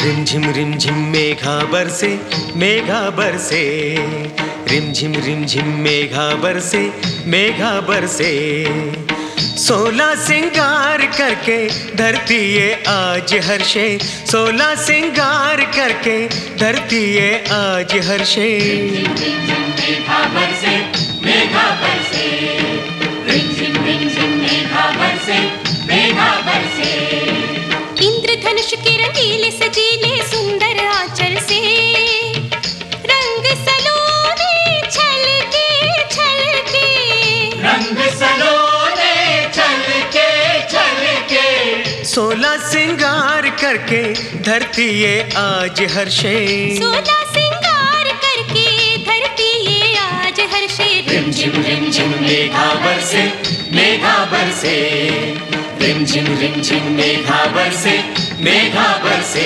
रिमझिम मेघा बरसे, मेघा बरसे, रिमझिम मेघा बरसे, मेघा बरसे। 16 सिंगार करके धरती ये आज हर्षे, 16 सिंगार करके धरती ये आज हर्षे। मेघा बरसे, मेघा बरसे, रिमझिम मेघा बरसे, मेघा बरसे। इंद्रधनुष के रंगीले सजीले सुंदर आंचल से रंग सलोने छलके छलके, रंग सलोने छलके छलके। 16 सिंगार करके धरती ये आज हर्षे, 16 सिंगार करके धरती ये आज हर्षे। रिमझिम मेघा बरसे, मेघा बरसे, रिमझिम मेघा बरसे, मेघा बरसे।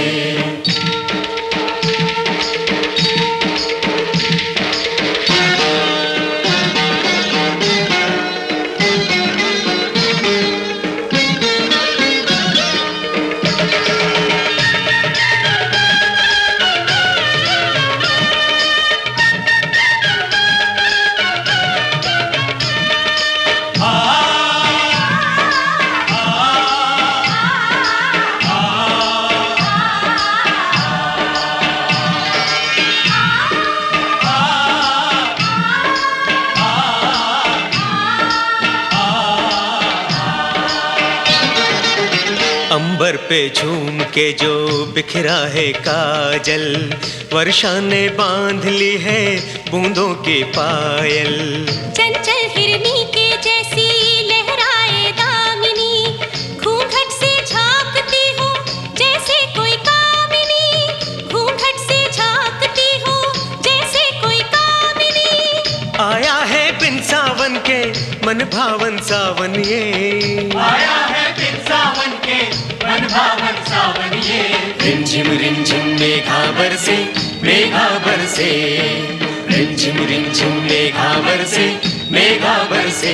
अंबर पे झूम के जो बिखरा है काजल, वर्षा ने बांध ली है बूंदों की पायल। चंचल हिरनी के जैसी लहराए दामिनी, घूंघट से झांकती हूँ जैसे कोई कामिनी, घूंघट से झांकती हूँ जैसे कोई कामिनी। आया है बिन सावन के मन भावन सावन ये, आया है बिन सावन के मन भावन सावन ये। रिमझिम मेघा बरसे, मेघा बरसे, रिमझिम मेघा बरसे, मेघा बरसे।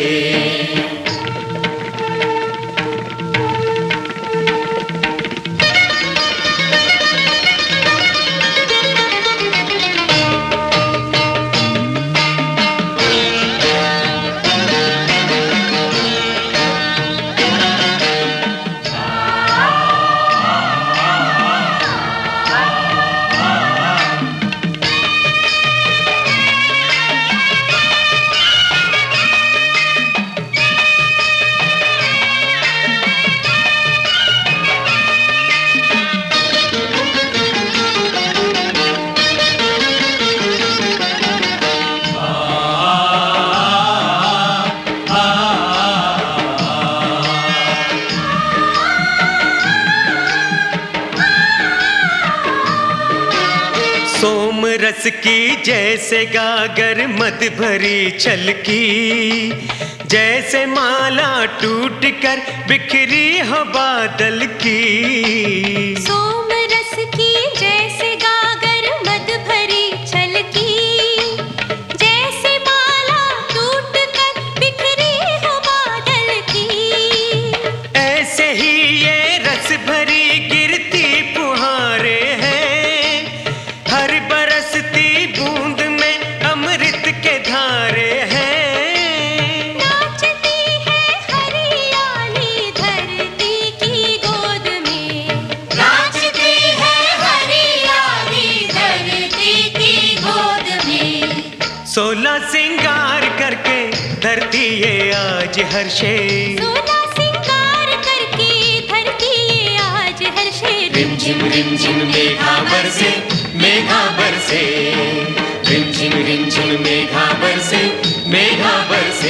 सोम रस की जैसे गागर मद भरी छलकी, जैसे माला टूट कर बिखरी हो बादल की। सोम रस की जैसे गागर मद भरी छलकी, जैसे माला टूट कर बिखरी हो बादल की। ऐसे ही ये रस भरी गिरती फुहारे हैं, हर बरसती बूंद में अमृत के धारे हैं। नाचती है हरियाली धरती की गोद में, नाचती है हरियाली धरती की गोद में। 16 सिंगार करके धरती ये आज हर्षे, 16 सिंगार करके धरती ये आज हर्षे। रिमझिम मेघा बरसे, मेघा बरसे, रिमझिम मेघा बरसे, मेघा बरसे।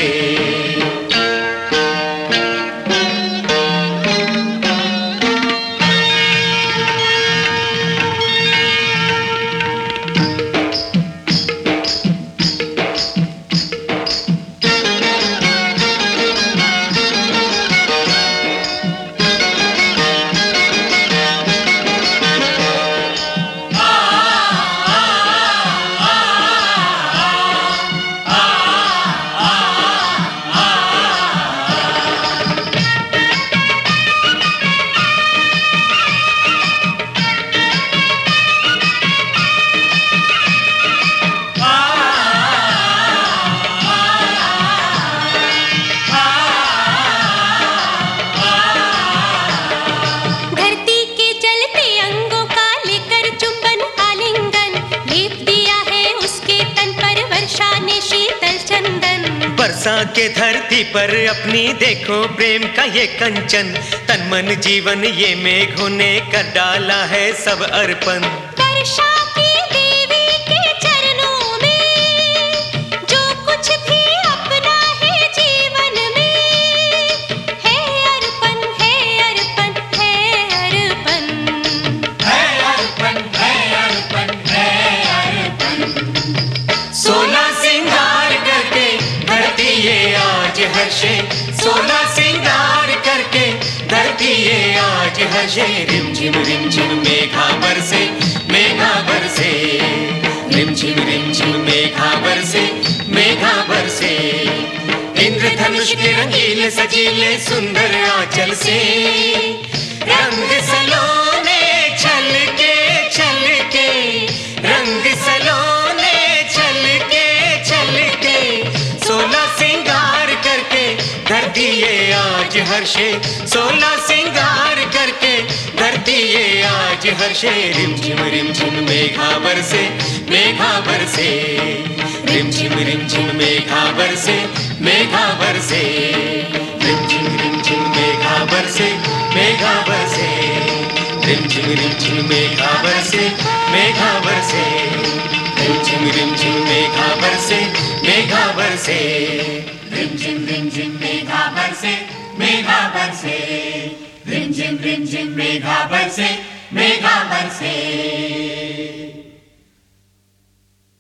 बरसा के धरती पर अपनी देखो प्रेम का ये कंचन, तन मन जीवन ये मेघों ने कर डाला है सब अर्पण। वर्षा की देवी के चरणों में जो कुछ भी अपना है जीवन में, है अर्पण है अर्पण है अर्पण, है अर्पण है अर्पण है अर्पण। 16 सिंगार करके धरती ये आज हर्षे, 16 सिंगार करके धरती ये आज हर्षे। रिमझिम मेघा बरसे, मेघा बरसे, रिमझिम मेघा बरसे, मेघा बरसे। इंद्रधनुष के रंगीले सजीले सुंदर आंचल से रंग सलोने छलके छलके, रंग सलोने छलके छलके। 16 सिंगार करके धरती ये आज हर्षे, 16 सिंगार करके धरती ये आज हर्षे। रिमझिम मेघा बरसे, मेघा बरसे, रिमझिम मेघा बरसे, मेघा बरसे। रिमझिम मेघा बरसे, मेघा बरसे, रिमझिम मेघा बरसे, मेघा बरसे। रिमझिम मेघा बरसे, मेघा बरसे। रिमझिम मेघा बरसे, मेघा बरसे, रिमझिम मेघा बरसे, मेघा बरसे।